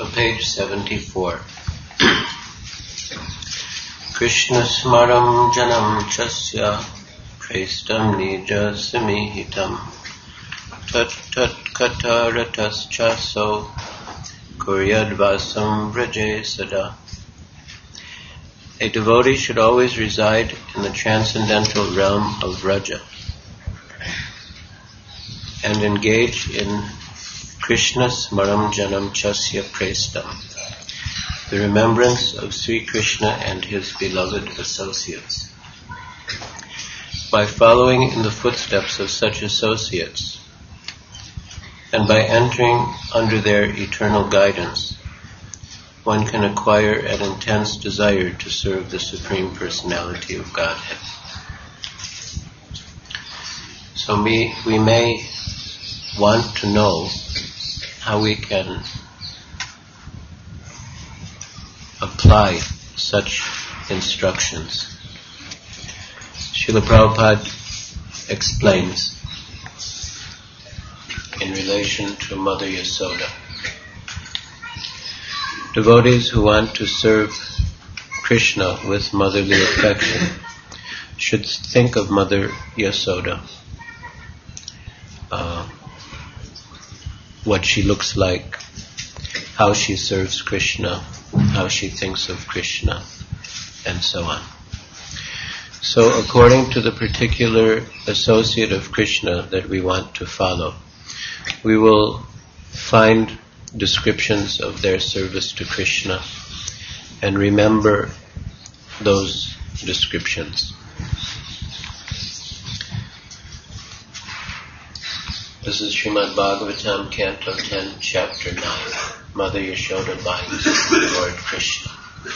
So page 74. Krishna smaram janam chasya praistam nija simihitam tat kataratas chaso kuryadvasam vraje sada. A devotee should always reside in the transcendental realm of Vraja and engage in Krishna smaram janam chasya praistam, the remembrance of Sri Krishna and his beloved associates. By following in the footsteps of such associates, and by entering under their eternal guidance, one can acquire an intense desire to serve the Supreme Personality of Godhead. So we may want to know how we can apply such instructions. Srila Prabhupada explains in relation to Mother Yasoda. Devotees who want to serve Krishna with motherly affection should think of Mother Yasoda, what she looks like, how she serves Krishna, how she thinks of Krishna, and so on. So according to the particular associate of Krishna that we want to follow, we will find descriptions of their service to Krishna and remember those descriptions. This is Srimad Bhagavatam, Canto 10, Chapter 9. Mother Yashoda binds Lord Krishna.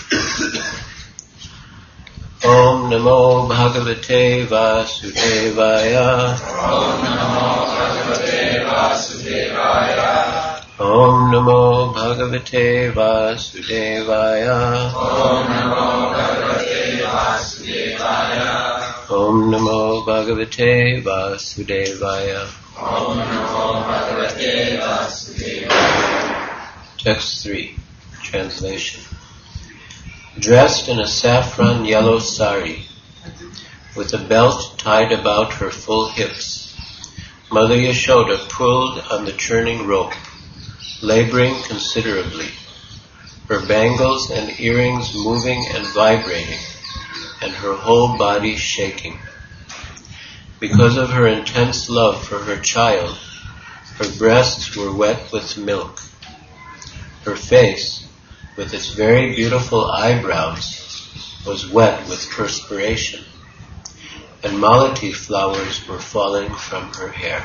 Om Namo Bhagavate Vasudevaya. Om Namo Bhagavate Vasudevaya. Om Namo Bhagavate Vasudevaya. Om Namo Bhagavate Vasudevaya. Om Namo Bhagavate Vasudevaya. Om Namo Bhagavate Vasudevaya. Text 3, translation. Dressed in a saffron yellow sari, with a belt tied about her full hips, Mother Yashoda pulled on the churning rope, laboring considerably, her bangles and earrings moving and vibrating, and her whole body shaking. Because of her intense love for her child, her breasts were wet with milk. Her face, with its very beautiful eyebrows, was wet with perspiration, and malati flowers were falling from her hair.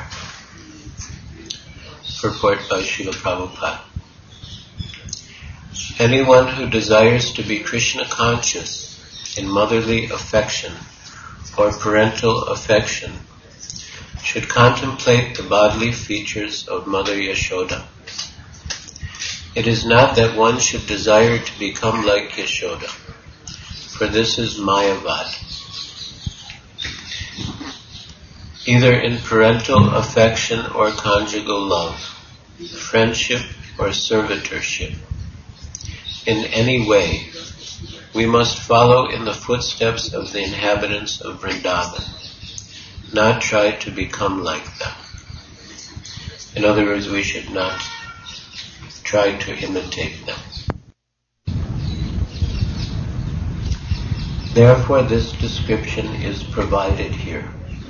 Purport by Srila Prabhupada. Anyone who desires to be Krishna conscious in motherly affection or parental affection should contemplate the bodily features of Mother Yashoda. It is not that one should desire to become like Yashoda, for this is Mayavad. Either in parental affection or conjugal love, friendship or servitorship, in any way, we must follow in the footsteps of the inhabitants of Vrindavan, not try to become like them. In other words, we should not try to imitate them. Therefore, this description is provided here.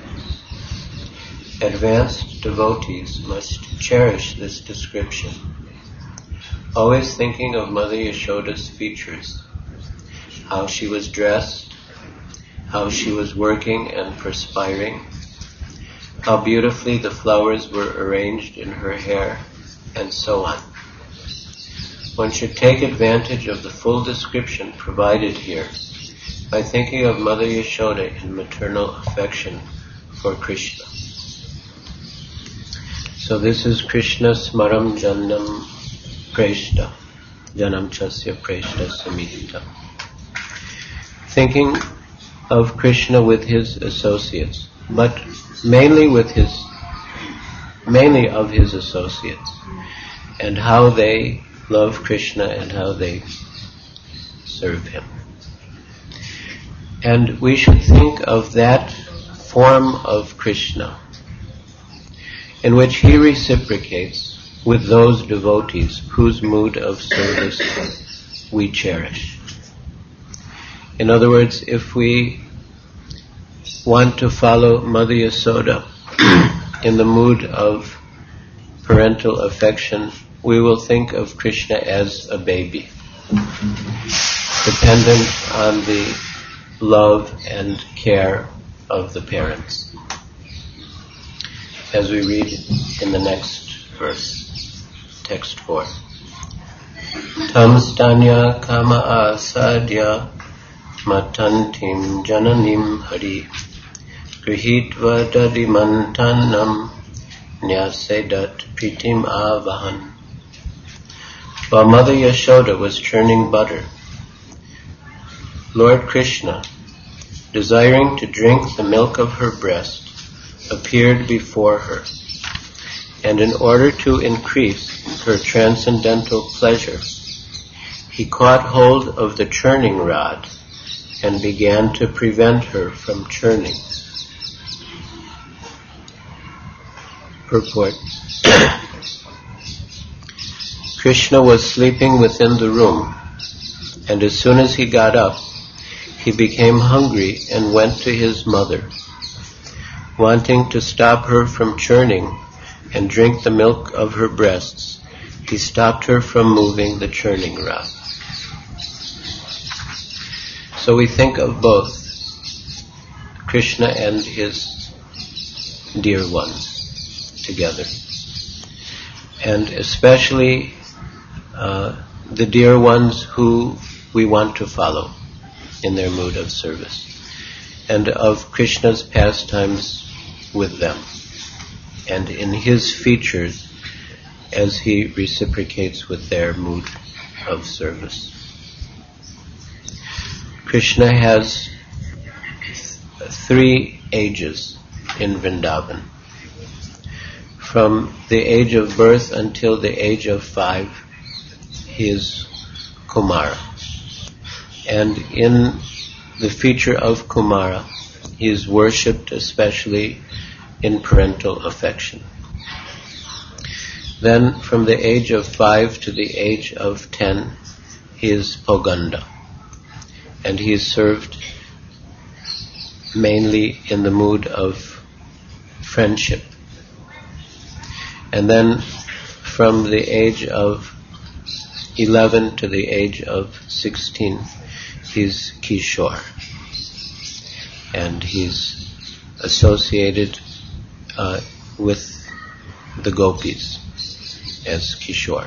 Advanced devotees must cherish this description, always thinking of Mother Yashoda's features, how she was dressed, how she was working and perspiring, how beautifully the flowers were arranged in her hair, and so on. One should take advantage of the full description provided here by thinking of Mother Yashoda in maternal affection for Krishna. So this is Krishna smaram janam preshta, janam chasya preshta samihita. Thinking of Krishna with his associates, but mainly of his associates, and how they love Krishna and how they serve him. And we should think of that form of Krishna in which he reciprocates with those devotees whose mood of service we cherish. In other words, if we want to follow Mother Yasoda in the mood of parental affection, we will think of Krishna as a baby, dependent on the love and care of the parents. As we read in the next verse, text 4. Tam stanya kama asadya matantim jananim hari grihitva dadimantanam nyasedat pritim avahan. While Mother Yashoda was churning butter, Lord Krishna, desiring to drink the milk of her breast, appeared before her, and in order to increase her transcendental pleasure, he caught hold of the churning rod and began to prevent her from churning. Purport. Krishna was sleeping within the room, and as soon as he got up, he became hungry and went to his mother. Wanting to stop her from churning and drink the milk of her breasts, he stopped her from moving the churning rod. So we think of both Krishna and his dear ones together, and especially the dear ones who we want to follow in their mood of service, and of Krishna's pastimes with them, and in his features as he reciprocates with their mood of service. Krishna has 3 ages in Vrindavan. From the age of birth until the age of 5, he is Kumara. And in the feature of Kumara, he is worshipped especially in parental affection. Then from the age of 5 to the age of 10, he is Poganda. And he is served mainly in the mood of friendship. And then from the age of 11 to the age of 16, he's Kishore. And he's associated with the gopis as Kishore.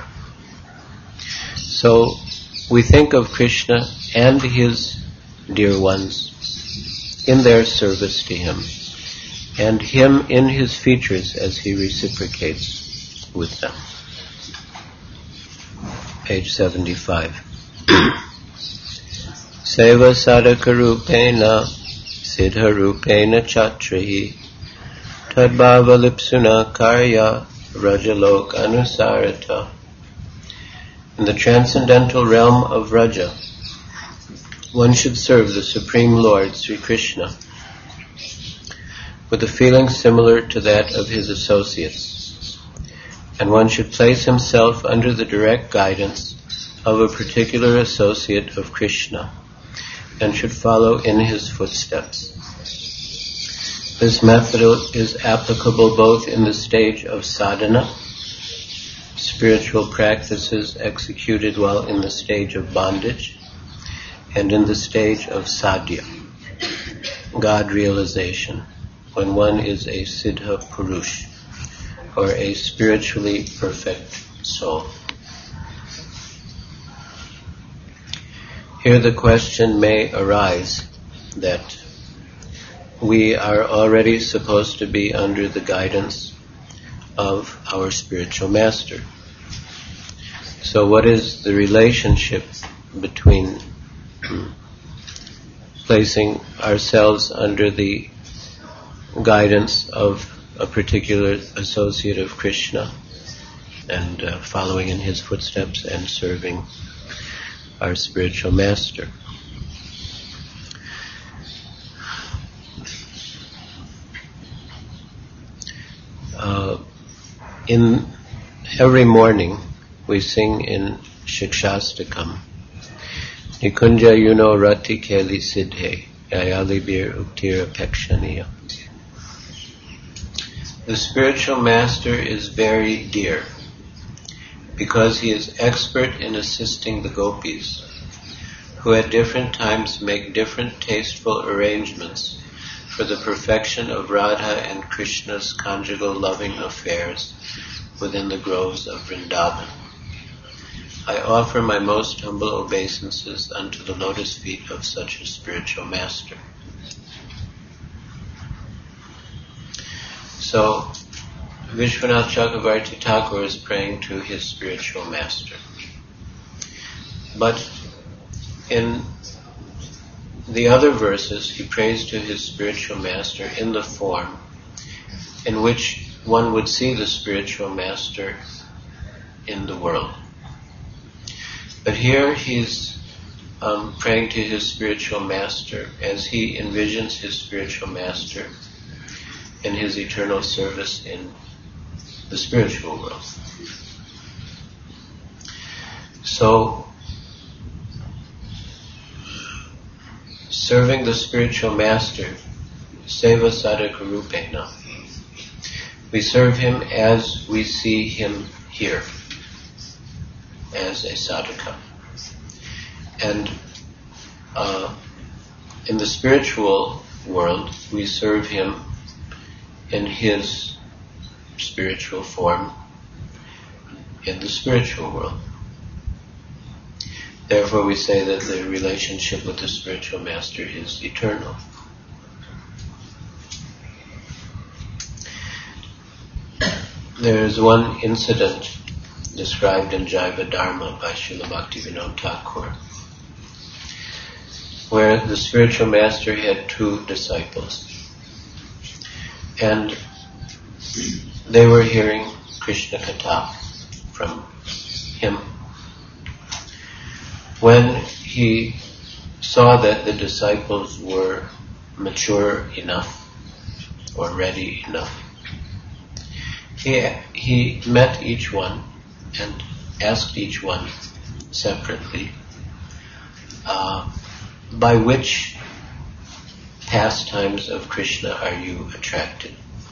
So we think of Krishna and his dear ones in their service to him, and him in his features as he reciprocates with them. Page 75. Seva sadhakarupena siddharupena chatrahi tadbhava lipsuna karya rajalok anusarata. In the transcendental realm of Raja, one should serve the Supreme Lord, Sri Krishna, with a feeling similar to that of his associates, and one should place himself under the direct guidance of a particular associate of Krishna, and should follow in his footsteps. This method is applicable both in the stage of sadhana, spiritual practices executed while in the stage of bondage, and in the stage of sadhya, God realization, when one is a siddha purush, or a spiritually perfect soul. Here the question may arise that we are already supposed to be under the guidance of our spiritual master. So what is the relationship between placing ourselves under the guidance of a particular associate of Krishna and following in his footsteps and serving our spiritual master. In every morning we sing in Shikshastakam, Nikunja Yuno Rati Keli Siddhe, Yayalibir Uktira Pekshaniya. The spiritual master is very dear because he is expert in assisting the gopis, who at different times make different tasteful arrangements for the perfection of Radha and Krishna's conjugal loving affairs within the groves of Vrindavan. I offer my most humble obeisances unto the lotus feet of such a spiritual master. So, Vishwanath Chakravarti Thakur is praying to his spiritual master. But in the other verses, he prays to his spiritual master in the form in which one would see the spiritual master in the world. But here he's praying to his spiritual master as he envisions his spiritual master in his eternal service in the spiritual world. So, serving the spiritual master, seva sadhaka rupena, we serve him as we see him here, as a sadhaka. And in the spiritual world, we serve him in his spiritual form in the spiritual world. Therefore we say that the relationship with the spiritual master is eternal. There is one incident described in Jaiva Dharma by Srila Bhaktivinoda Thakur, where the spiritual master had two disciples, and they were hearing Krishna Katha from him. When he saw that the disciples were mature enough or ready enough, he met each one and asked each one separately, by which pastimes of Krishna are you attracted?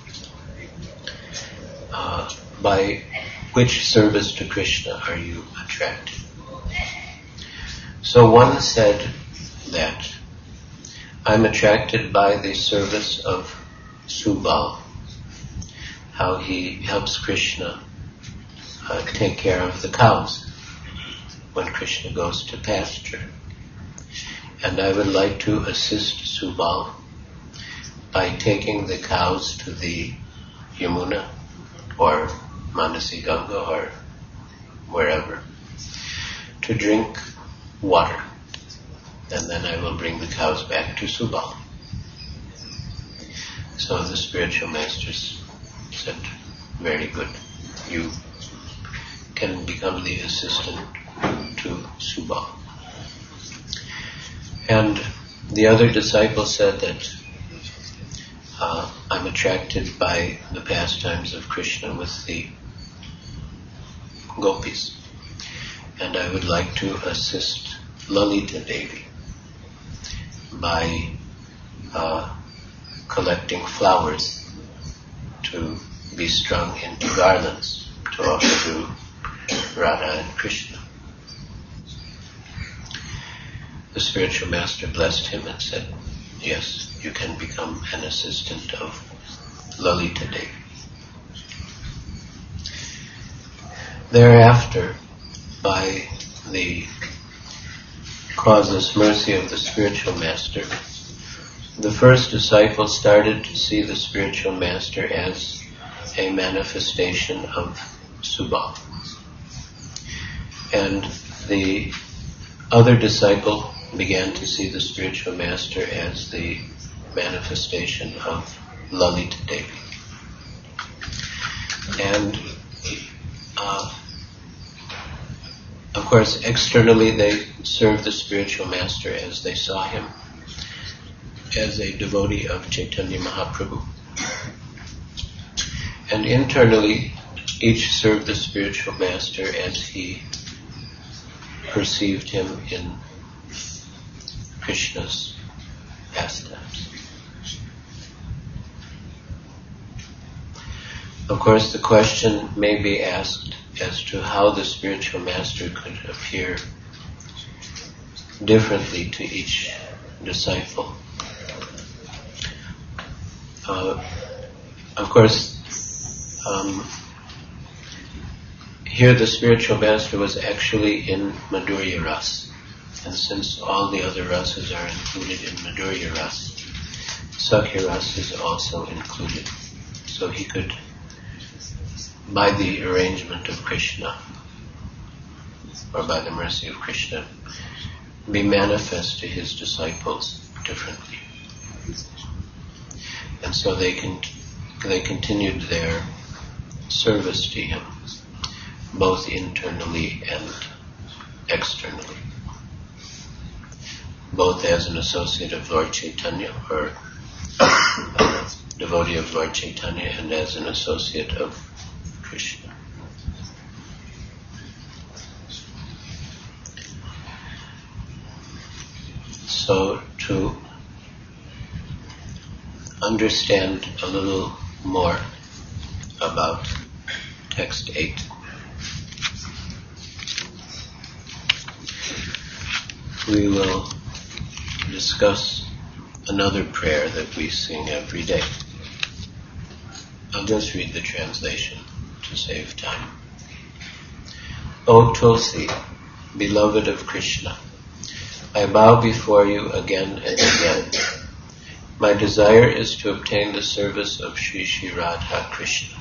By which service to Krishna are you attracted? So one said that I'm attracted by the service of Subal, how he helps Krishna take care of the cows when Krishna goes to pasture. And I would like to assist Subal by taking the cows to the Yamuna or Manasi Ganga or wherever to drink water, and then I will bring the cows back to Subal. So the spiritual masters said, very good, you can become the assistant to Subal. And the other disciple said that I'm attracted by the pastimes of Krishna with the gopis, and I would like to assist Lalita Devi by collecting flowers to be strung into garlands to offer to Radha and Krishna. The spiritual master blessed him and said, yes, you can become an assistant of Lalita Devi. Thereafter, by the causeless mercy of the spiritual master, the first disciple started to see the spiritual master as a manifestation of Subal. And the other disciple began to see the spiritual master as the manifestation of Lalita Devi. And Of course, externally they serve the spiritual master as they saw him, as a devotee of Chaitanya Mahaprabhu. And internally, each served the spiritual master as he perceived him in Krishna's pastimes. Of course, the question may be asked as to how the spiritual master could appear differently to each disciple. Of course, here the spiritual master was actually in Madhurya Ras. And since all the other rasas are included in Madhurya Ras, Sakhya Ras is also included. So he could, by the arrangement of Krishna, or by the mercy of Krishna, be manifest to his disciples differently. And so they continued their service to him, both internally and externally, both as an associate of Lord Chaitanya, or a devotee of Lord Chaitanya, and as an associate of Krishna. So to understand a little more about text 8, we will discuss another prayer that we sing every day. I'll just read the translation to save time. O Tulsi, beloved of Krishna, I bow before you again and again. My desire is to obtain the service of Sri Sri Radha Krishna.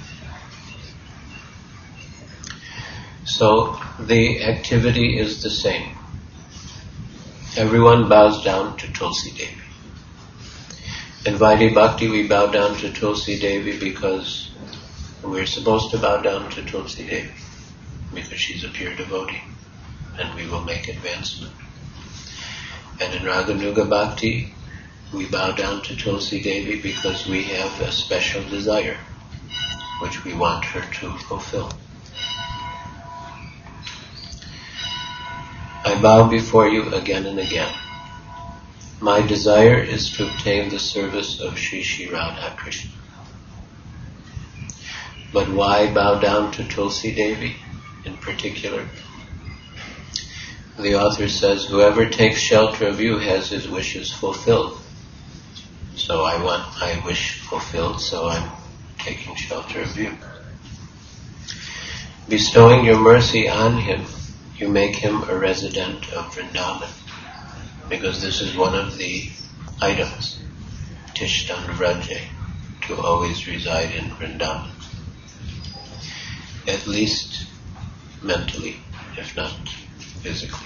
So the activity is the same. Everyone bows down to Tulsi Devi. In Vaidhi Bhakti we bow down to Tulsi Devi because we're supposed to bow down to Tulsi Devi, because she's a pure devotee, and we will make advancement. And in Raganuga Bhakti, we bow down to Tulsi Devi because we have a special desire, which we want her to fulfill. I bow before you again and again. My desire is to obtain the service of Sri Sri Radha Krishna. But why bow down to Tulsi Devi in particular? The author says, whoever takes shelter of you has his wishes fulfilled. So I want my wish fulfilled, so I'm taking shelter of you. Bestowing your mercy on him, you make him a resident of Vrindavan, because this is one of the items, Tishtan Vraja, to always reside in Vrindavan, at least mentally, if not physically.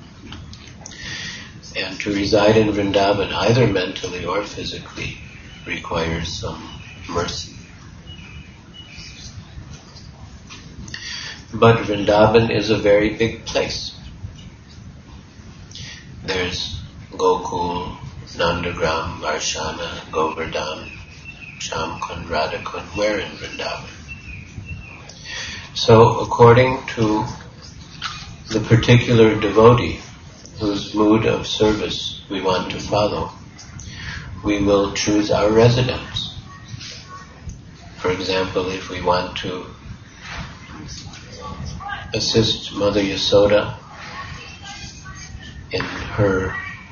And to reside in Vrindavan, either mentally or physically, requires some mercy. But Vrindavan is a very big place. There's Gokul, Nandagram, Varshana, Govardhan, Shamkund, Radhakund. Where in Vrindavan? So according to the particular devotee whose mood of service we want to follow, we will choose our residence. For example, if we want to assist Mother Yasoda in her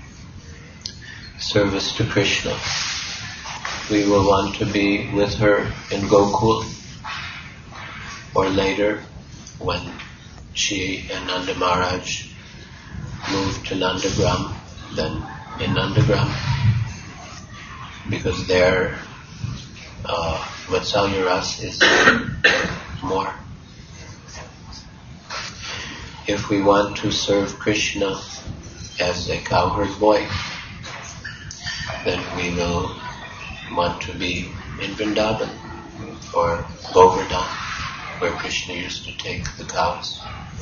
service to Krishna, we will want to be with her in Gokul, or later when she and Nanda Maharaj moved to Nandagram, then in Nandagram, because there Vatsalya Ras is more. If we want to serve Krishna as a cowherd boy, then we will want to be in Vrindavan or Govardhan. where Krishna used to take the cows.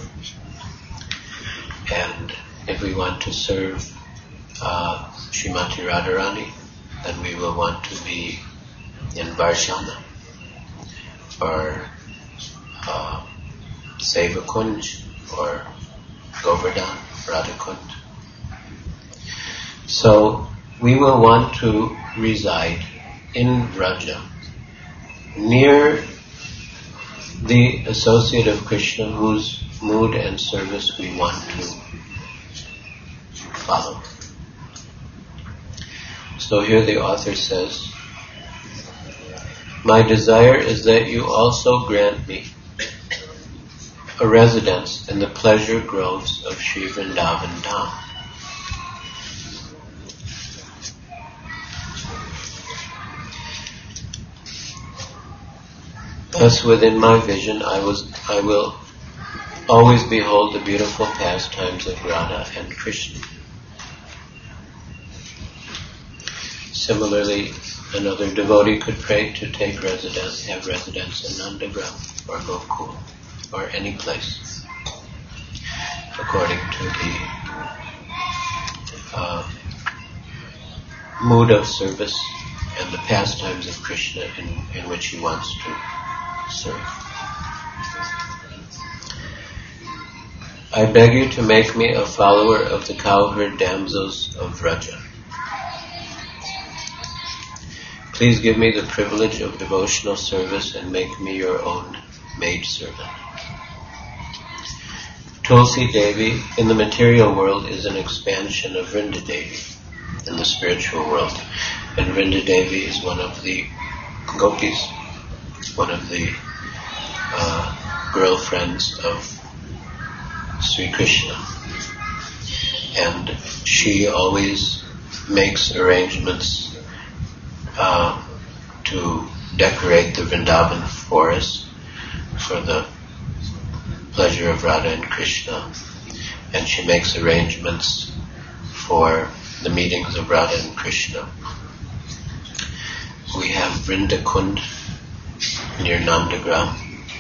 And if we want to serve Srimati Radharani, then we will want to be in Varshana or Seva Kunj or Govardhan, Radhakund. So we will want to reside in Vraja, near the associate of Krishna whose mood and service we want to follow. So here the author says, "My desire is that you also grant me a residence in the pleasure groves of Sri Vrindavan Dham. Thus within my vision I will always behold the beautiful pastimes of Radha and Krishna." Similarly, another devotee could pray to have residence in Nandagram or Gokul or any place, according to the mood of service and the pastimes of Krishna in which he wants to serve. "I beg you to make me a follower of the cowherd damsels of Vraja. Please give me the privilege of devotional service and make me your own maidservant." Tulsi Devi in the material world is an expansion of Vrinda Devi in the spiritual world. And Vrinda Devi is one of the gopis, one of the girlfriends of Sri Krishna. And she always makes arrangements to decorate the Vrindavan forest for the pleasure of Radha and Krishna. And she makes arrangements for the meetings of Radha and Krishna. We have Vrindakund near Nandagram.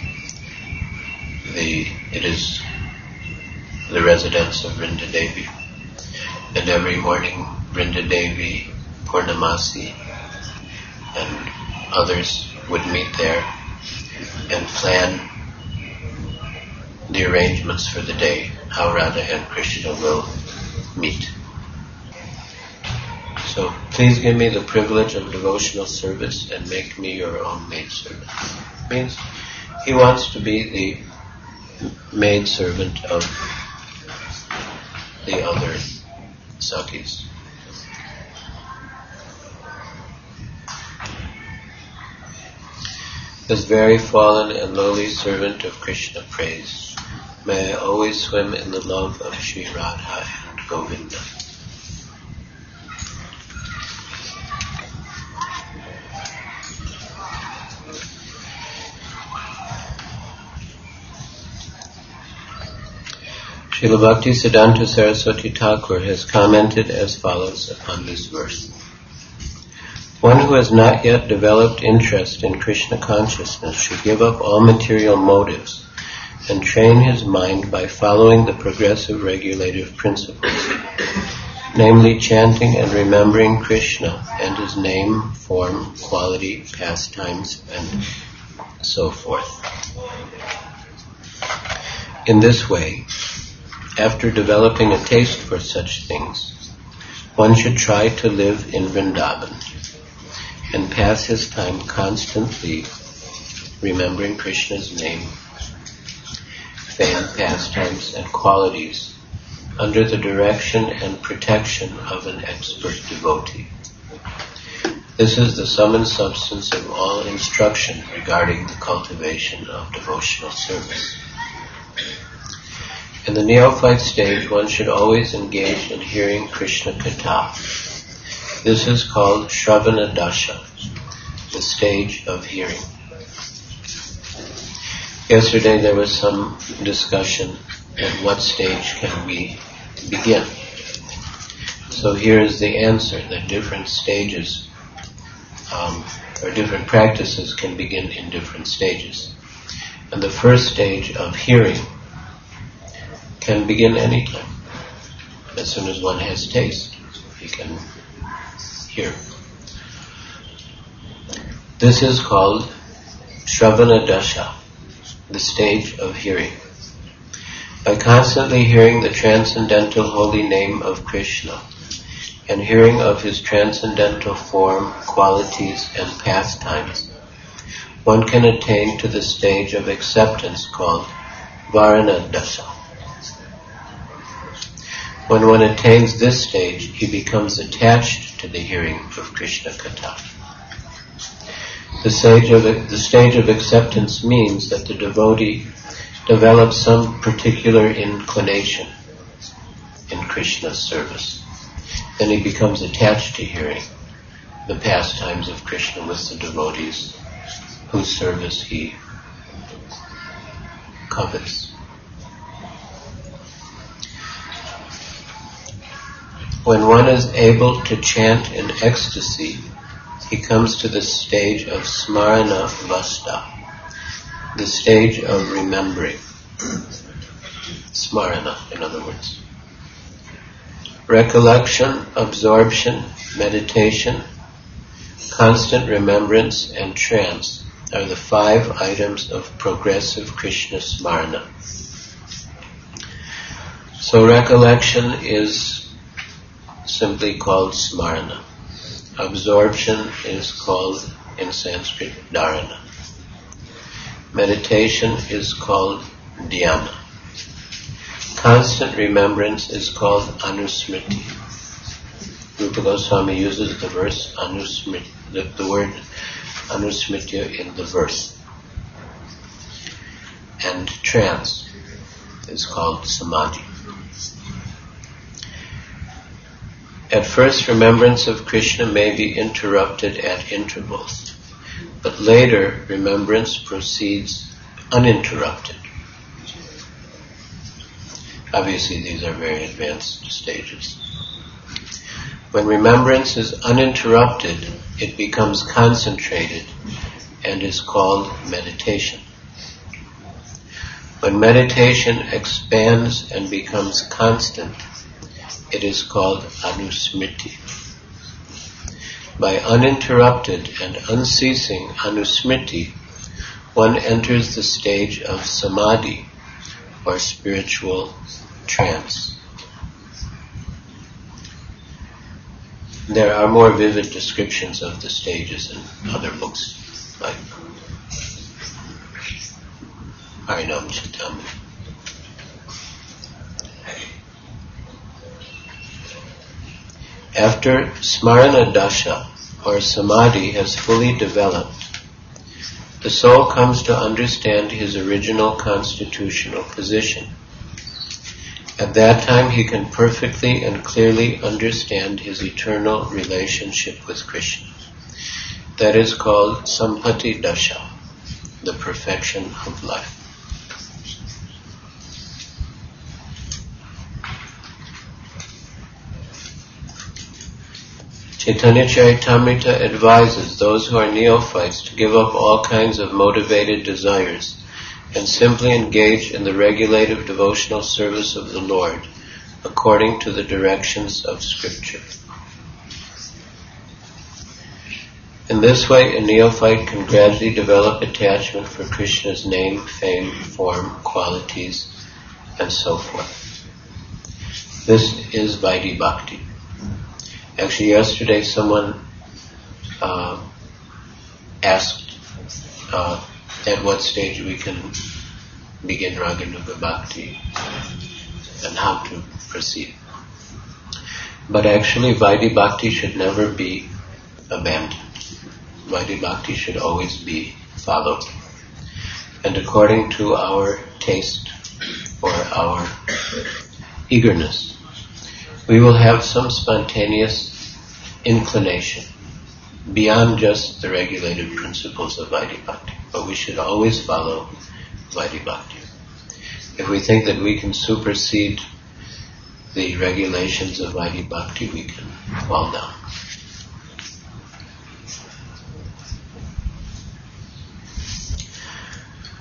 It is the residence of Vrinda Devi. And every morning Vrinda Devi, Purnamasi, and others would meet there and plan the arrangements for the day, how Radha and Krishna will meet. So please give me the privilege of devotional service and make me your own maidservant. Means he wants to be the maidservant of the other Sakhis. This very fallen and lowly servant of Krishna prays, may I always swim in the love of Sri Radha and Govinda. Srila Bhaktisiddhanta Saraswati Thakur has commented as follows upon this verse. One who has not yet developed interest in Krishna consciousness should give up all material motives and train his mind by following the progressive regulative principles, namely chanting and remembering Krishna and his name, form, quality, pastimes, and so forth. In this way, after developing a taste for such things, one should try to live in Vrindavan and pass his time constantly remembering Krishna's name, fame, pastimes, and qualities under the direction and protection of an expert devotee. This is the sum and substance of all instruction regarding the cultivation of devotional service. In the neophyte stage, one should always engage in hearing Krishna Katha. This is called Shravana Dasha, the stage of hearing. Yesterday there was some discussion at what stage can we begin. So here is the answer, that different stages or different practices can begin in different stages. And the first stage of hearing can begin anytime. As soon as one has taste, he can hear. This is called Shravana Dasha, the stage of hearing. By constantly hearing the transcendental holy name of Krishna and hearing of his transcendental form, qualities, and pastimes, one can attain to the stage of acceptance called Varana Dasha. When one attains this stage, he becomes attached to the hearing of Krishna Katha. The stage of acceptance means that the devotee develops some particular inclination in Krishna's service. Then he becomes attached to hearing the pastimes of Krishna with the devotees whose service he covets. When one is able to chant in ecstasy, he comes to the stage of Smarana Vasta, the stage of remembering. Smarana, in other words. Recollection, absorption, meditation, constant remembrance, and trance are the 5 items of progressive Krishna Smarana. So recollection is simply called Smarana. Absorption is called, in Sanskrit, Dharana. Meditation is called Dhyana. Constant remembrance is called Anusmriti. Rupa Goswami uses the verse Anusmriti, the word Anusmritya in the verse. And trance is called Samadhi. At first, remembrance of Krishna may be interrupted at intervals, but later remembrance proceeds uninterrupted. Obviously, these are very advanced stages. When remembrance is uninterrupted, it becomes concentrated and is called meditation. When meditation expands and becomes constant, it is called Anusmriti. By uninterrupted and unceasing Anusmriti, one enters the stage of Samadhi, or spiritual trance. There are more vivid descriptions of the stages in other books, like Harinam Chintamani. After Smarana Dasha, or Samadhi, has fully developed, the soul comes to understand his original constitutional position. At that time, he can perfectly and clearly understand his eternal relationship with Krishna. That is called Sampati Dasha, the perfection of life. Chaitanya Charitamrita advises those who are neophytes to give up all kinds of motivated desires and simply engage in the regulative devotional service of the Lord according to the directions of Scripture. In this way, a neophyte can gradually develop attachment for Krishna's name, fame, form, qualities, and so forth. This is Vaidhi Bhakti. Actually, yesterday someone asked at what stage we can begin Raganuga Bhakti and how to proceed. But actually, Vaidhi Bhakti should never be abandoned. Vaidhi Bhakti should always be followed. And according to our taste or our eagerness, we will have some spontaneous inclination beyond just the regulated principles of Vaidhi Bhakti. But we should always follow Vaidhi Bhakti. If we think that we can supersede the regulations of Vaidhi Bhakti, we can fall down.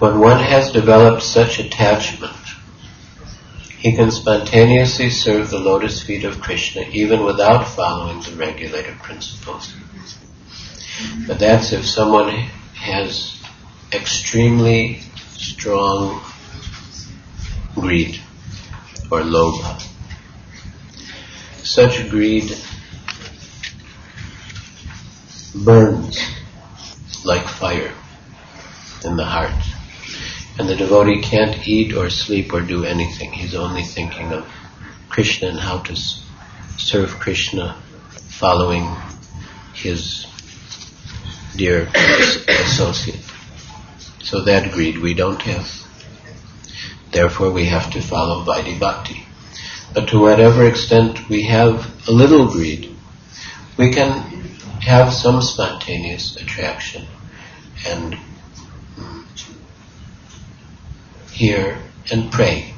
When one has developed such attachment, he can spontaneously serve the lotus feet of Krishna even without following the regulated principles. But that's if someone has extremely strong greed or lobha. Such greed burns like fire in the heart. And the devotee can't eat or sleep or do anything. He's only thinking of Krishna and how to serve Krishna, following his dear associate. So that greed we don't have. Therefore we have to follow Vaidhi Bhakti. But to whatever extent we have a little greed, we can have some spontaneous attraction and hear and pray.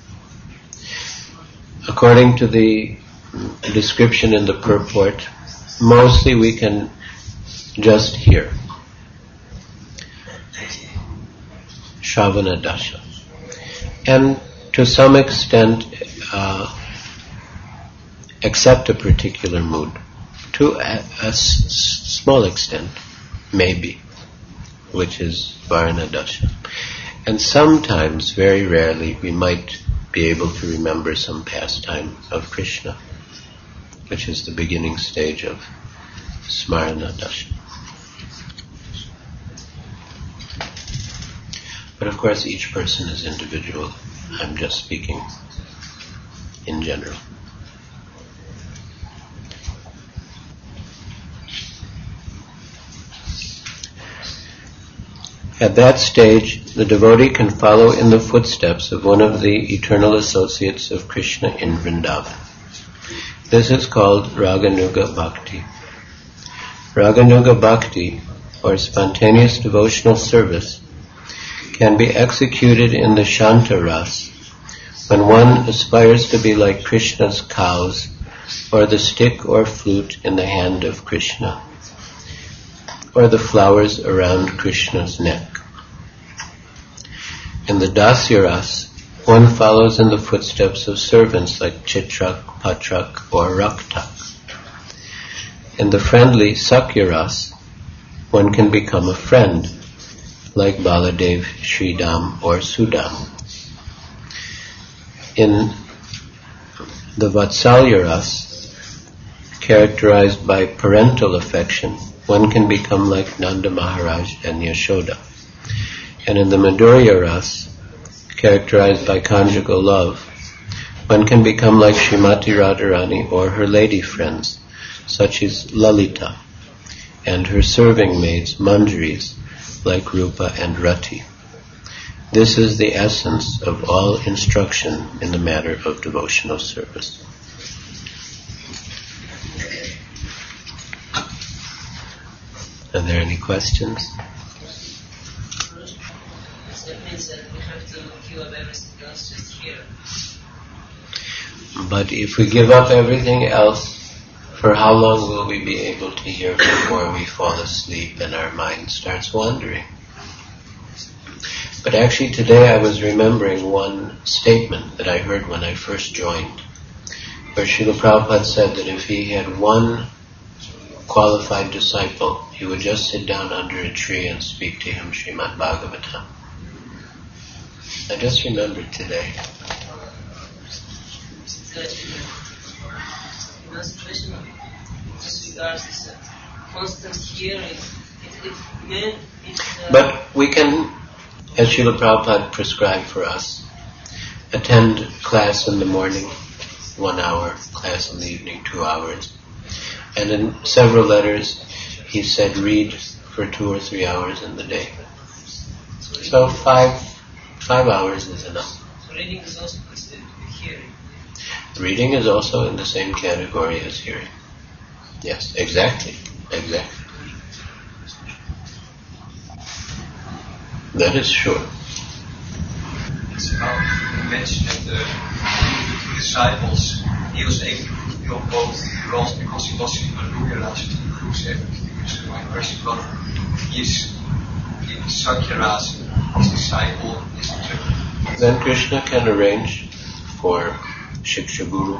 According to the description in the purport, mostly we can just hear. Shravana dasha. And to some extent accept a particular mood. To a small extent, maybe, which is Varana dasha. And sometimes, very rarely, we might be able to remember some pastime of Krishna, which is the beginning stage of Smarana dasha. But of course each person is individual. I'm just speaking in general. At that stage, the devotee can follow in the footsteps of one of the eternal associates of Krishna in Vrindavan. This is called Raganuga Bhakti. Raganuga Bhakti, or spontaneous devotional service, can be executed in the Shanta Ras when one aspires to be like Krishna's cows or the stick or flute in the hand of Krishna, or the flowers around Krishna's neck. In the Dasya Ras, one follows in the footsteps of servants like Chitrak, Patrak, or Raktak. In the friendly Sakya Ras, one can become a friend, like Baladev, Sridham, or Sudam. In the Vatsalya Ras, characterized by parental affection, one can become like Nanda Maharaj and Yashoda. And in the Madhurya Ras, characterized by conjugal love, one can become like Srimati Radharani or her lady friends, such as Lalita, and her serving maids, Manjaris, like Rupa and Rati. This is the essence of all instruction in the matter of devotional service. Are there any questions? That means that we have to give up everything else just here. But if we give up everything else, for how long will we be able to hear before we fall asleep and our mind starts wandering? But actually today I was remembering one statement that I heard when I first joined, where Srila Prabhupada said that if he had one qualified disciple, he would just sit down under a tree and speak to him Srimad Bhagavatam. I just remembered today. In this situation, as regards this constant hearing, But we can, as Srila Prabhupada prescribed for us, attend class in the morning, 1 hour, class in the evening, 2 hours. And in several letters, he said read for 2 or 3 hours in the day. So 5 hours is enough. So reading is also considered to be hearing. Reading is also in the same category as hearing. Yes, exactly. That is sure. So you mentioned that the two disciples, he was able to fulfill both roles because he was in Madhurya Ras and Guru's everything. So my question was, he is Sakyaras, his disciple, is to... Then Krishna can arrange for Shiksha Guru.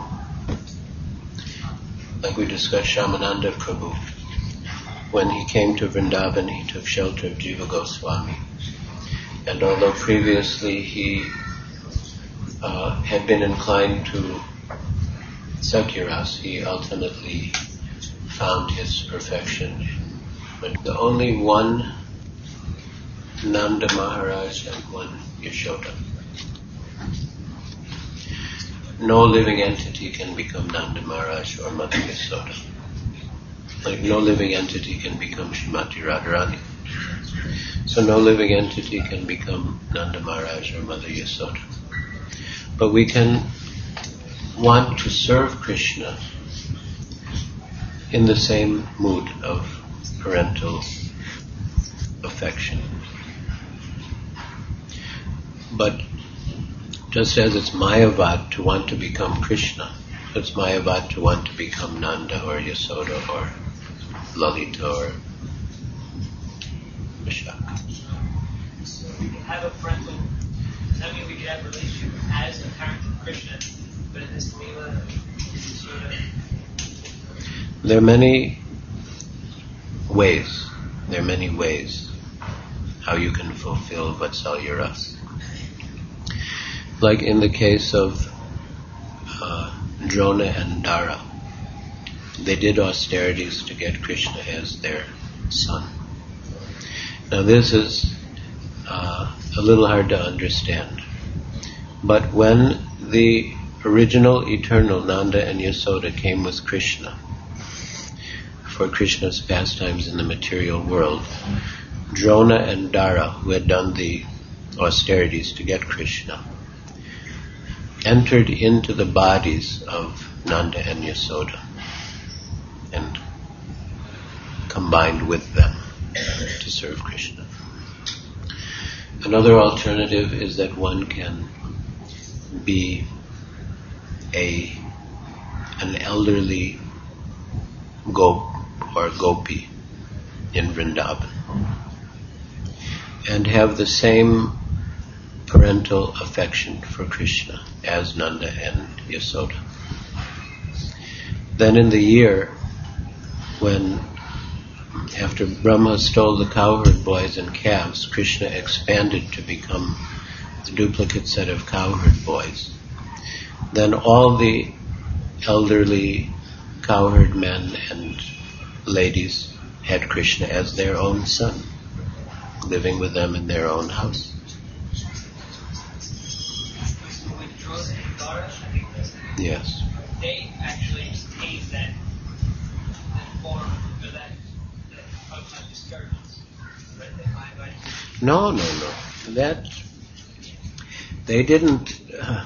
Like we discussed Shamananda Prabhu. When he came to Vrindavan, he took shelter of Jiva Goswami. And although previously he had been inclined to Sakyaras, he ultimately found his perfection. But the only one Nanda Maharaj and one Yashoda. No living entity can become Nanda Maharaj or Mother Yashoda. Like no living entity can become Srimati Radharani. So no living entity can become Nanda Maharaj or Mother Yashoda. But we can want to serve Krishna in the same mood of parental affection. But just as it's Mayavad to want to become Krishna, it's Mayavad to want to become Nanda or Yasoda or Lalita or Vishaka. So we can have a parental, does that mean we can have a relationship as a parent of Krishna, but in this Leela, Yasoda? There are many ways how you can fulfill Vatsalya Rasa. Like in the case of Drona and Dara, they did austerities to get Krishna as their son. Now this is a little hard to understand, but when the original eternal Nanda and Yasoda came with Krishna for Krishna's pastimes in the material world, Drona and Dara, who had done the austerities to get Krishna, entered into the bodies of Nanda and Yasoda and combined with them to serve Krishna. Another alternative is that one can be an elderly gop or gopi in Vrindavan and have the same parental affection for Krishna as Nanda and Yasoda. Then in the year when, after Brahma stole the cowherd boys and calves, Krishna expanded to become the duplicate set of cowherd boys, then all the elderly cowherd men and ladies had Krishna as their own son, living with them in their own house. Yes. They actually take that form or that of disturbance, right? No. That they didn't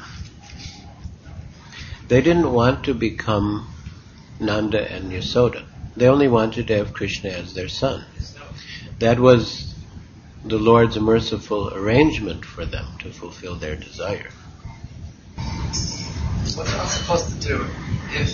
want to become Nanda and Yasoda. They only wanted to have Krishna as their son. That was the Lord's merciful arrangement for them to fulfill their desire. What's one supposed to do if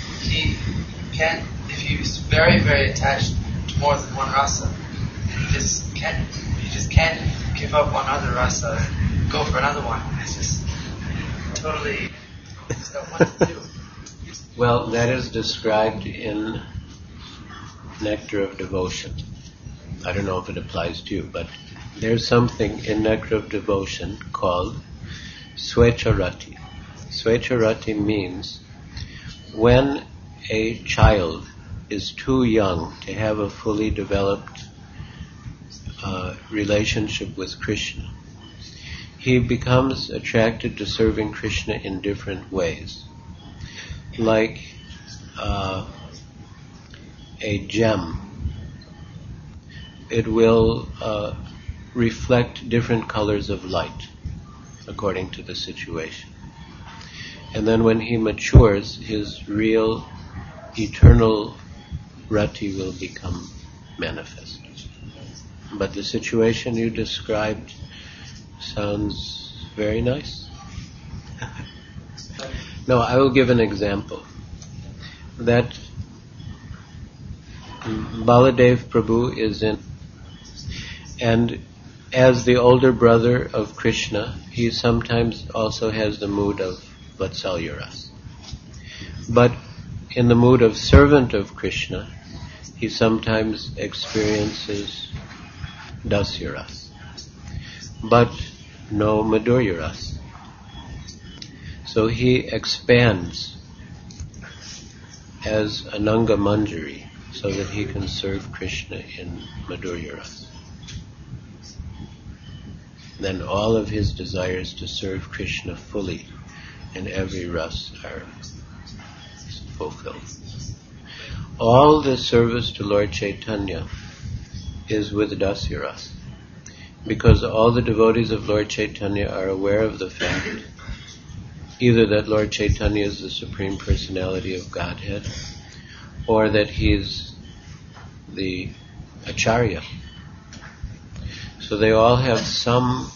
he's very, very attached to more than one rasa, and he just can't give up one other rasa and go for another one? It's just totally just don't want to do. Well, that is described in Nectar of Devotion. I don't know if it applies to you, but there's something in Nectar of Devotion called Swecharati. Swecharati means when a child is too young to have a fully developed relationship with Krishna, he becomes attracted to serving Krishna in different ways. Like a gem, it will reflect different colors of light according to the situation. And then when he matures, his real eternal rati will become manifest. But the situation you described sounds very nice. No, I will give an example. That Baladev Prabhu is in, And as the older brother of Krishna, he sometimes also has the mood of Vatsalya Rasa. But in the mood of servant of Krishna, he sometimes experiences Dasya Rasa, but no Madhurya Rasa. So he expands as Ananga Manjari so that he can serve Krishna in Madhurya Rasa. Then all of his desires to serve Krishna fully in every rasa are fulfilled. All the service to Lord Chaitanya is with Dasya Rasa, because all the devotees of Lord Chaitanya are aware of the fact either that Lord Chaitanya is the Supreme Personality of Godhead, or that he is the Acharya. So they all have some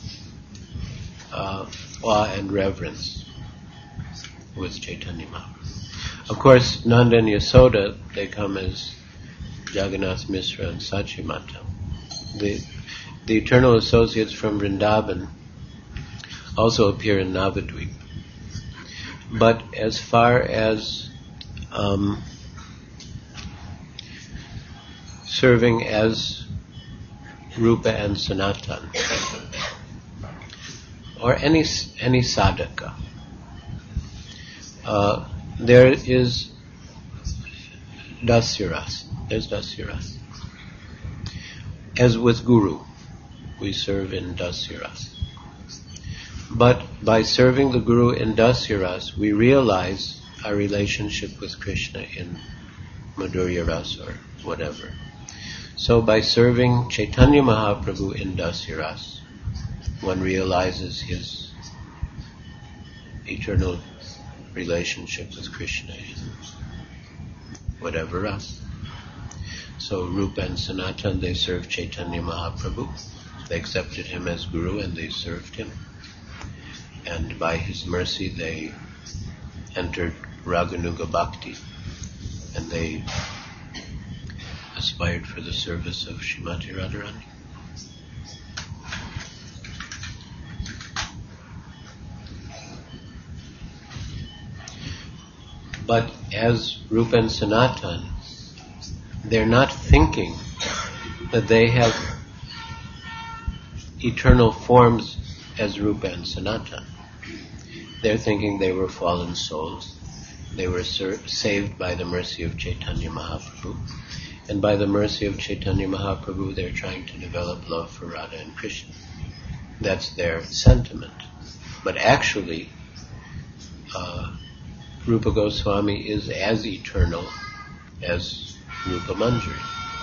awe and reverence with Chaitanya Mahaprabhu. Of course, Nanda and Yasoda, they come as Jagannath Misra and Sachimata. The eternal associates from Vrindavan also appear in Navadvip. But as far as serving as Rupa and Sanatan, or any sadhaka, there is Dasya Rasa. There's Dasya Rasa. As with Guru, we serve in Dasya Rasa. But by serving the Guru in Dasya Rasa, we realize our relationship with Krishna in Madhurya Rasa or whatever. So by serving Chaitanya Mahaprabhu in Dasya Rasa, one realizes his eternal relationship with Krishna in whatever rasa. So Rupa and Sanatan, they served Chaitanya Mahaprabhu. They accepted him as Guru and they served him. And by his mercy they entered Raganuga Bhakti and they aspired for the service of Srimati Radharani. But as Rupa and Sanatan, they're not thinking that they have eternal forms as Rupa and Sanatan. They're thinking they were fallen souls. They were saved by the mercy of Chaitanya Mahaprabhu. And by the mercy of Chaitanya Mahaprabhu, they're trying to develop love for Radha and Krishna. That's their sentiment. But actually, Rupa Goswami is as eternal as Rupa Manjari.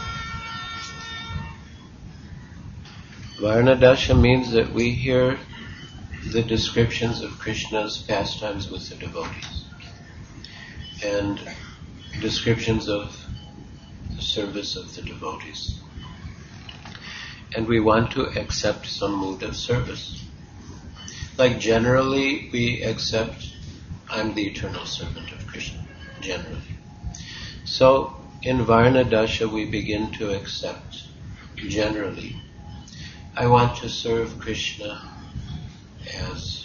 Varnadasha means that we hear the descriptions of Krishna's pastimes with the devotees and descriptions of the service of the devotees. And we want to accept some mood of service. Like generally we accept, I'm the eternal servant of Krishna, generally. So in Varnadasha we begin to accept, generally, I want to serve Krishna as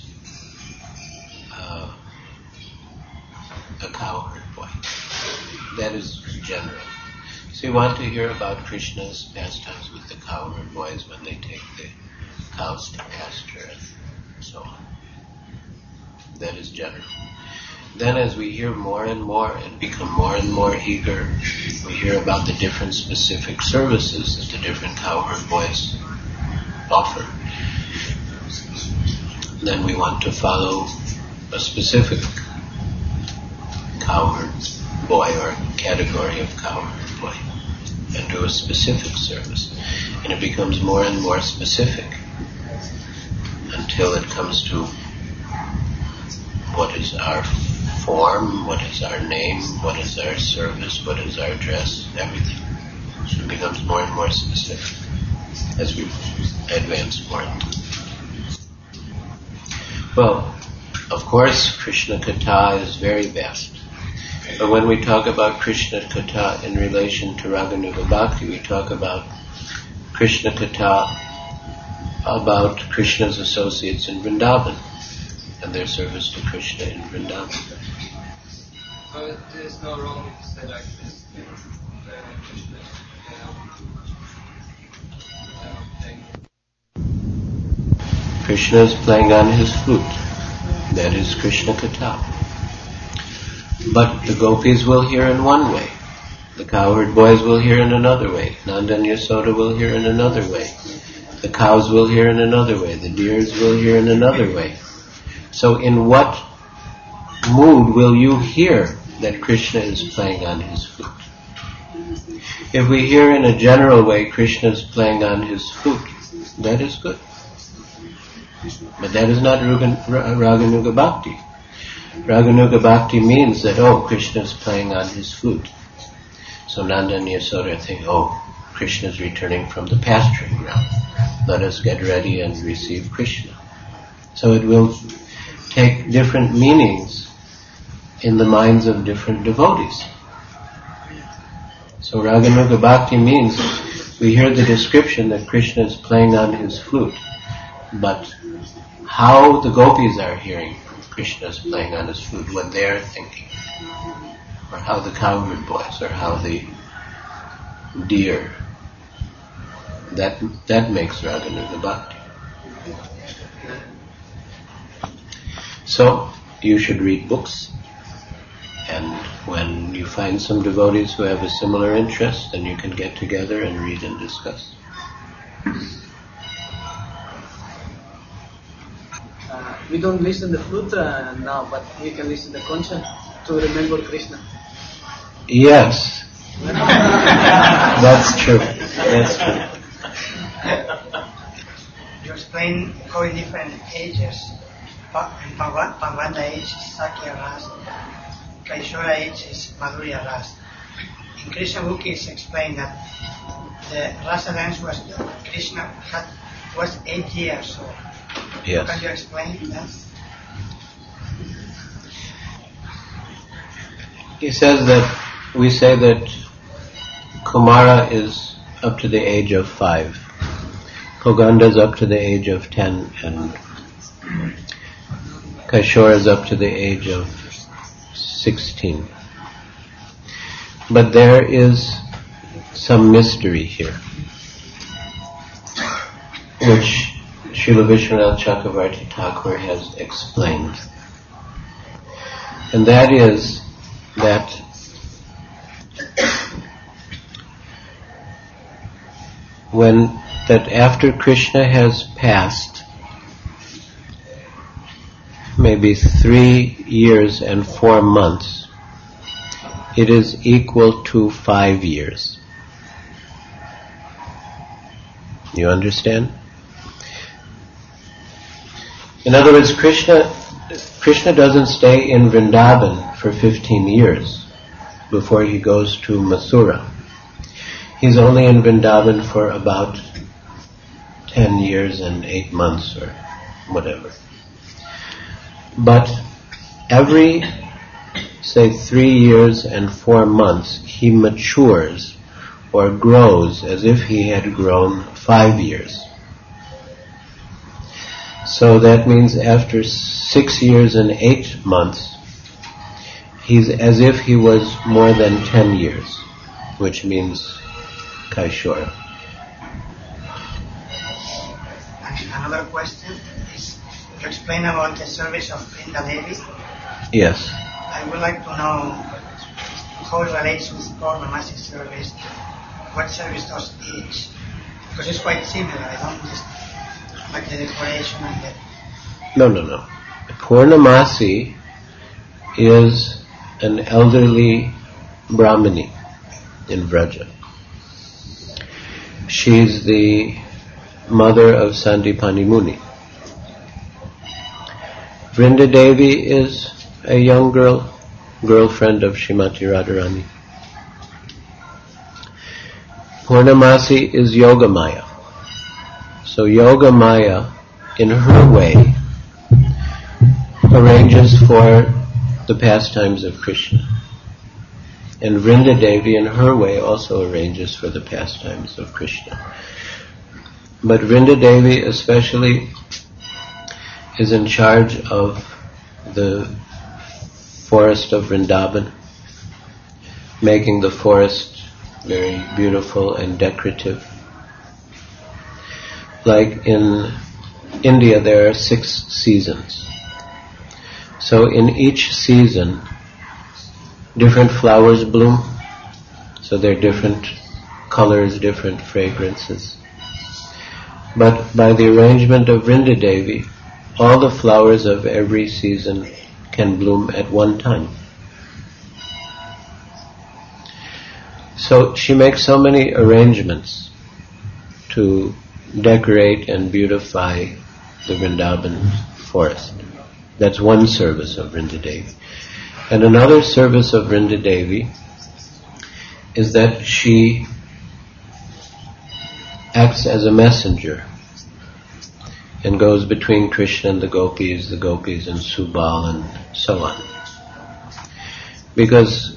a cowherd boy. That is general. So you want to hear about Krishna's pastimes with the cowherd boys when they take the cows to pasture and so on. That is general. Then as we hear more and more and become more and more eager, we hear about the different specific services that the different cowherd boys offer. Then we want to follow a specific cowherd boy or category of cowherd boy and do a specific service. And it becomes more and more specific until it comes to what is our form, what is our name, what is our service, what is our dress, everything. So it becomes more and more specific as we advance more. Well, of course, Krishna Katha is very vast. But when we talk about Krishna Katha in relation to Raganuga Bhakti, we talk about Krishna Katha about Krishna's associates in Vrindavan and their service to Krishna in Vrindavan. But there's no wrong to say like this. Krishna, Krishna is playing on his flute. That is Krishna Katha. But the gopis will hear in one way. The cowherd boys will hear in another way. Nanda and Yasoda will hear in another way. The cows will hear in another way. The deers will hear in another way. So in what mood will you hear that Krishna is playing on his flute? If we hear in a general way Krishna is playing on his flute, that is good. But that is not Raganuga Bhakti. Raganuga Bhakti means that, Krishna is playing on his flute. So Nanda and Yasoda think, Krishna is returning from the pasturing ground. Let us get ready and receive Krishna. So it will take different meanings in the minds of different devotees. So Raganuga Bhakti means we hear the description that Krishna is playing on his flute, but how the gopis are hearing Krishna is playing on his flute, what they're thinking, or how the cowherd boys, or how the deer, that makes Raganuga Bhakti. So you should read books, and when you find some devotees who have a similar interest, then you can get together and read and discuss. We don't listen to the flute now, but we can listen to the concha to remember Krishna. Yes, that's true. That's true. You explain how in different ages, in Pavanda age is Sakya Ras, Kaishora age is Madhurya Ras. In Krishna book it's explained that the Rasa dance Krishna was 8 years old. Yes. Can you explain that? He says that we say that Kumara is up to the age of 5. Poganda is up to the age of 10, and Kaishora is up to the age of 16. But there is some mystery here, which Srila Vishwanath Chakravarti Thakur has explained. And that is that after Krishna has passed maybe 3 years and 4 months, it is equal to 5 years. You understand? In other words, Krishna doesn't stay in Vrindavan for 15 years before he goes to Mathura. He's only in Vrindavan for about 10 years and 8 months or whatever. But every, say, 3 years and 4 months, he matures or grows as if he had grown 5 years. So that means after 6 years and 8 months, he's as if he was more than 10 years, which means Kaishora. Another question is, you explain about the service of Vrinda Devi. Yes. I would like to know how it relates with Purnamasi service. What service does each? Because it's quite similar. I don't just like the decoration and the... No. Purnamasi is an elderly Brahmini in Vraja. She's the mother of Sandipani Muni. Vrinda Devi is a young girlfriend of Srimati Radharani. Purnamasi is Yogamaya. So Yogamaya, in her way, arranges for the pastimes of Krishna. And Vrinda Devi, in her way, also arranges for the pastimes of Krishna. But Vrindadevi especially is in charge of the forest of Vrindavan, making the forest very beautiful and decorative. Like in India, there are 6 seasons. So in each season, different flowers bloom. So they're different colors, different fragrances. But by the arrangement of Vrindadevi, all the flowers of every season can bloom at one time. So she makes so many arrangements to decorate and beautify the Vrindavan forest. That's one service of Vrindadevi. And another service of Vrindadevi is that she acts as a messenger and goes between Krishna and the gopis and Subal and so on. Because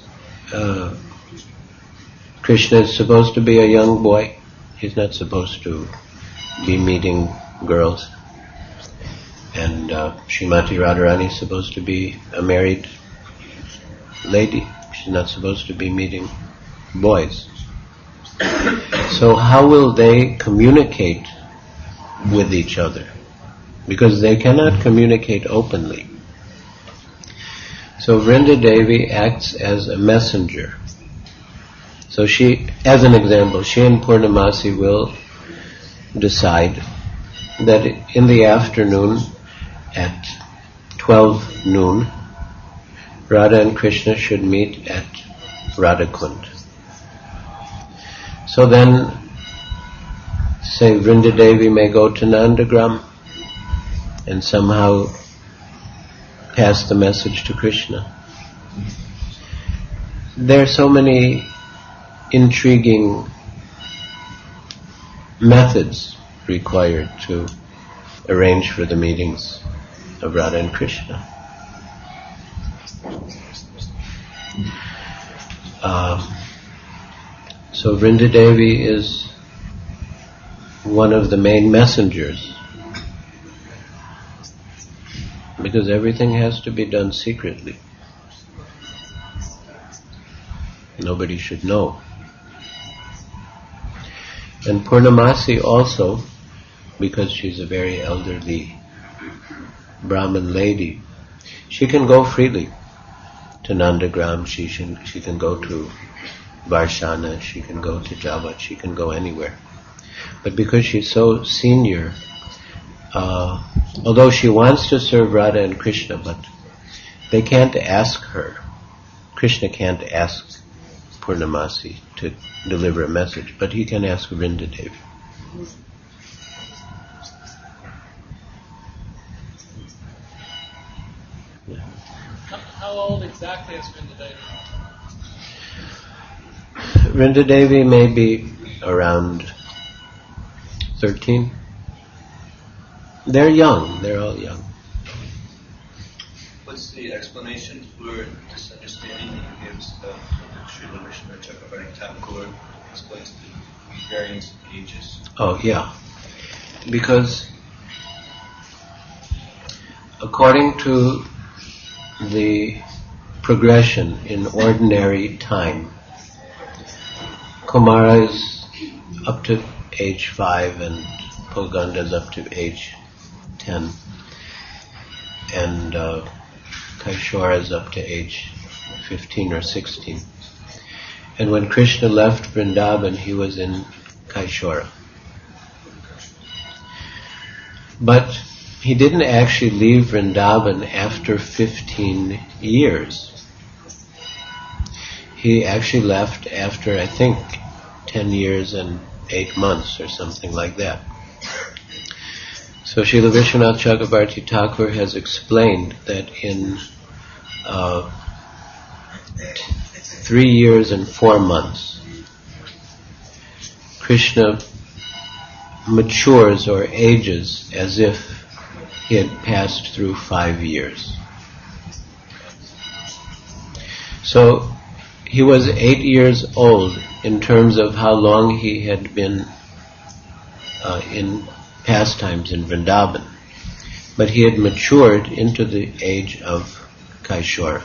Krishna is supposed to be a young boy. He's not supposed to be meeting girls. And Srimati Radharani is supposed to be a married lady. She's not supposed to be meeting boys. So how will they communicate with each other? Because they cannot communicate openly. So Vrindadevi acts as a messenger. So she, as an example, she and Purnamasi will decide that in the afternoon at 12 noon, Radha and Krishna should meet at Radhakund. So then, say Vrindadevi may go to Nandagram and somehow pass the message to Krishna. There are so many intriguing methods required to arrange for the meetings of Radha and Krishna. So Vrindadevi is one of the main messengers, because everything has to be done secretly. Nobody should know. And Purnamasi also, because she's a very elderly Brahmin lady, she can go freely to Nandagram, she can go to Varshana, she can go to Javat, she can go anywhere. But because she's so senior, although she wants to serve Radha and Krishna, but they can't ask her. Krishna can't ask Purnamasi to deliver a message, but he can ask Vrindadevi. How old exactly is Vrindadevi? Vrindadevi may be around 13. They're young, they're all young. What's the explanation for this understanding he gives Srila Vishnu Chakravarti Thakur explains the variance of ages? Oh, yeah. Because according to the progression in ordinary time, Kumara is up to age 5 and Pulganda is up to age 10 and Kaishora is up to age 15 or 16. And when Krishna left Vrindavan, he was in Kaishora. But he didn't actually leave Vrindavan after 15 years. He actually left after, I think, 10 years and 8 months or something like that. So Srila Vishwanath Chakravarti Thakur has explained that in 3 years and 4 months, Krishna matures or ages as if he had passed through 5 years. So he was 8 years old in terms of how long he had been in pastimes in Vrindavan. But he had matured into the age of Kaishora.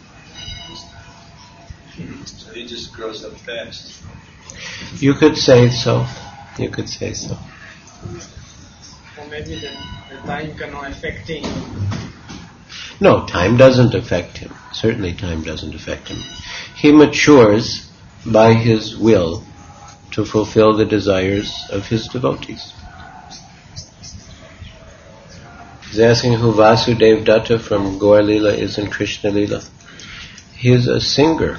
So he just grows up fast. You could say so. You could say so. Or maybe the time cannot affect him. No, time doesn't affect him. Certainly time doesn't affect him. He matures by his will to fulfill the desires of his devotees. He's asking who Vasudev Datta from Gaur Lila is in Krishna Lila. He is a singer.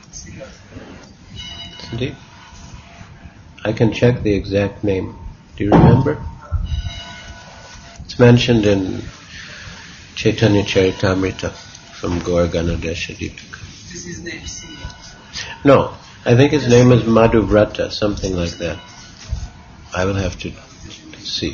Indeed. I can check the exact name. Do you remember? It's mentioned in Chaitanya Charitamrita from Gaur Ganodesha Deepika. Is his name Siya? No, I think his name is Madhuvrata, something like that. I will have to see.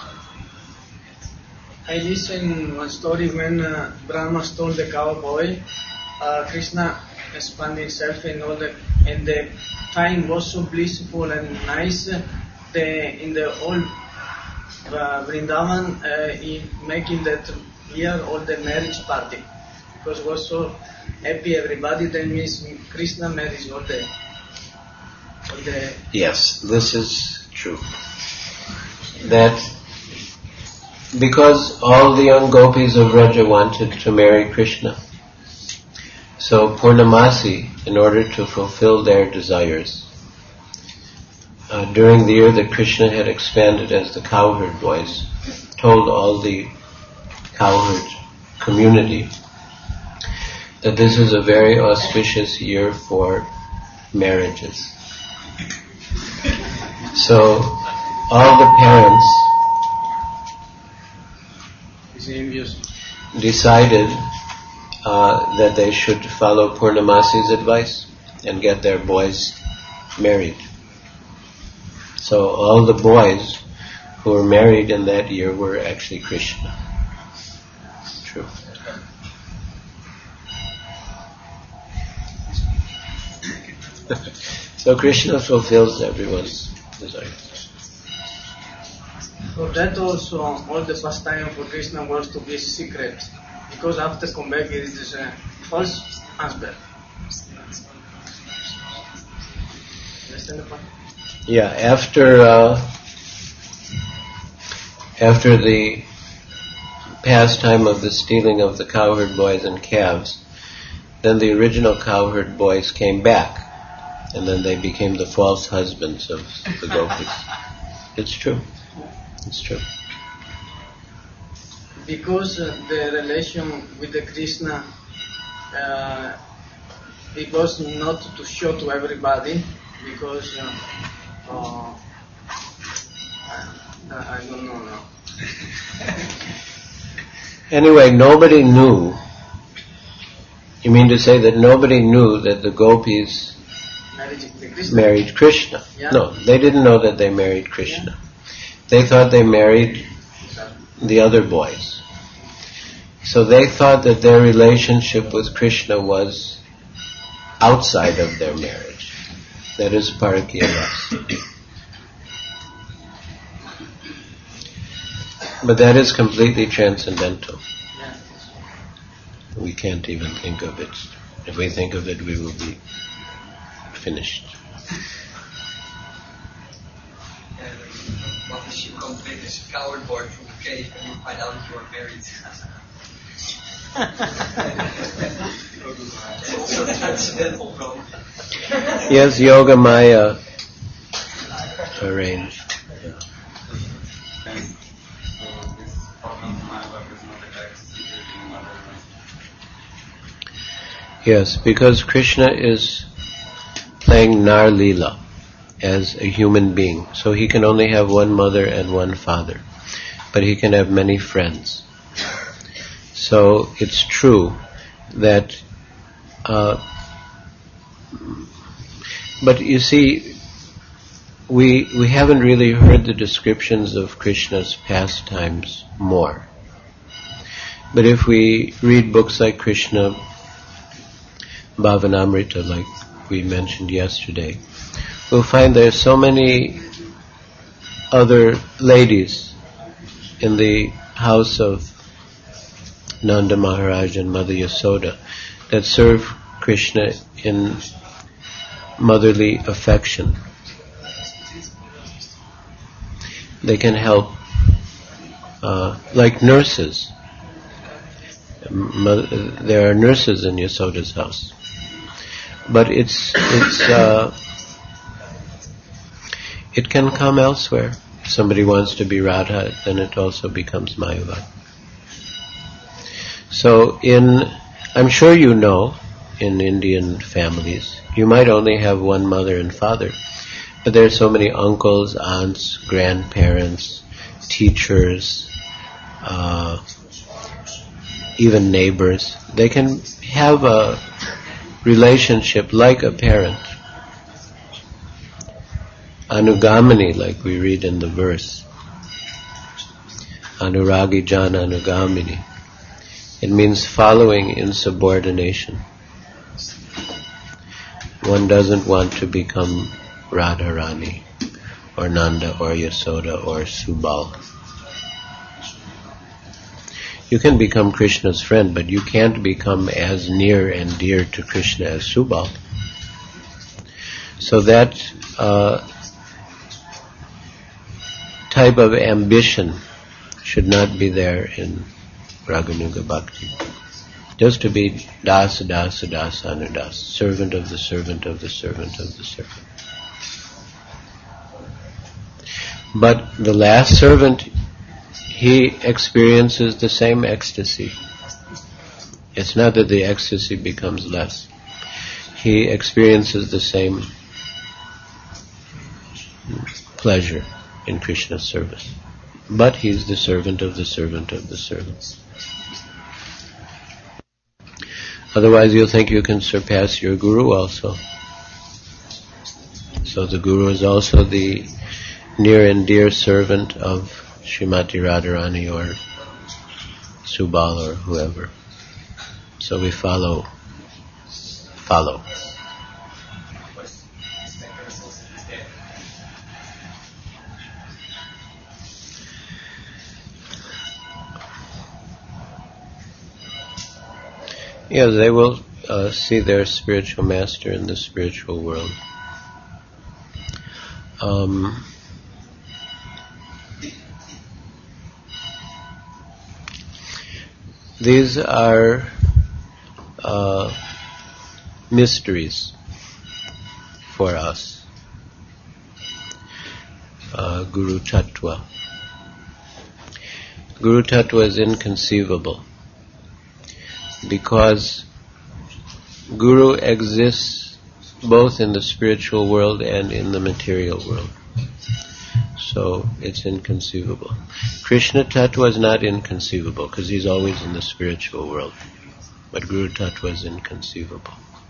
I listened one story when Brahma stole the cowboy. Krishna expanded himself and the time was so blissful and nice. In the old Vrindavan, he making that year all the marriage party because it was so happy everybody. Then means Krishna marries all the. Yes, this is true. That because all the young gopis of Vraja wanted to marry Krishna, so Purnamasi, in order to fulfill their desires, during the year that Krishna had expanded as the cowherd boys, told all the cowherd community that this is a very auspicious year for marriages. So all the parents decided that they should follow Purnamasi's advice and get their boys married. So all the boys who were married in that year were actually Krishna. True. So Krishna fulfills everyone's desires. For that also, all the pastime for Krishna was to be secret, because after come back it is a false husband. Understand the point? Yeah, after the pastime of the stealing of the cowherd boys and calves, then the original cowherd boys came back, and then they became the false husbands of the gopis. It's true. It's true. Because the relation with the Krishna, it was not to show to everybody, because I don't know now. Anyway, nobody knew. You mean to say that nobody knew that the gopis married Krishna? Yeah. No, they didn't know that they married Krishna. Yeah. They thought they married the other boys. So they thought that their relationship with Krishna was outside of their marriage. That is Parakya Rasa. But that is completely transcendental. We can't even think of it. If we think of it, we will be finished. What if you come with this coward boy from the cave and you find out you are married? It's also a transcendental problem. Yes, Yoga Maya arranged. Yeah. Yes, because Krishna is playing Nar Leela as a human being. So he can only have one mother and one father. But he can have many friends. So it's true that... but you see, we haven't really heard the descriptions of Krishna's pastimes more. But if we read books like Krishna Bhavanamrita, like we mentioned yesterday, we'll find there are so many other ladies in the house of Nanda Maharaj and Mother Yasoda that serve Krishna in motherly affection. They can help, like nurses. There are nurses in Yasoda's house, but it can come elsewhere. If somebody wants to be Radha, then it also becomes Mayavati. So I'm sure you know, in Indian families, you might only have one mother and father, but there are so many uncles, aunts, grandparents, teachers, even neighbors. They can have a relationship like a parent. Anugamini, like we read in the verse. Anuragi jana anugamini. It means following in subordination. One doesn't want to become Radharani or Nanda or Yasoda or Subal. You can become Krishna's friend, but you can't become as near and dear to Krishna as Subal. So that type of ambition should not be there in Raganuga Bhakti. Just to be dasa, dasa, dasa, anudas, servant of the servant of the servant of the servant. But the last servant, he experiences the same ecstasy. It's not that the ecstasy becomes less. He experiences the same pleasure in Krishna's service. But he's the servant of the servant of the servant. Otherwise you'll think you can surpass your guru also. So the guru is also the near and dear servant of Srimati Radharani or Subal or whoever. So we follow. Yeah, they will see their spiritual master in the spiritual world. These are mysteries for us. Guru Tattva. Guru Tattva is inconceivable because Guru exists both in the spiritual world and in the material world. So it's inconceivable. Krishna Tattva is not inconceivable because he's always in the spiritual world. But Guru Tattva is inconceivable.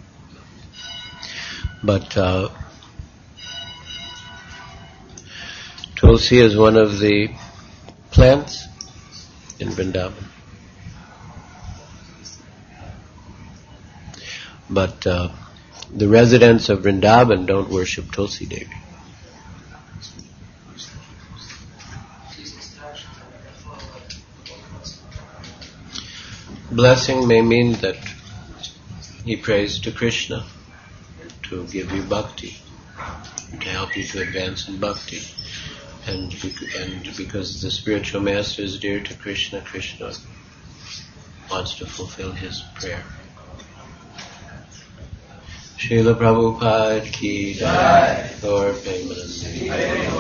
But Tulsi is one of the plants in Vrindavan. But the residents of Vrindavan don't worship Tulsi Devi. Blessing may mean that he prays to Krishna to give you bhakti, to help you to advance in bhakti. And because the spiritual master is dear to Krishna, Krishna wants to fulfill his prayer. Srila Prabhupada ki jai. Lord Premanand.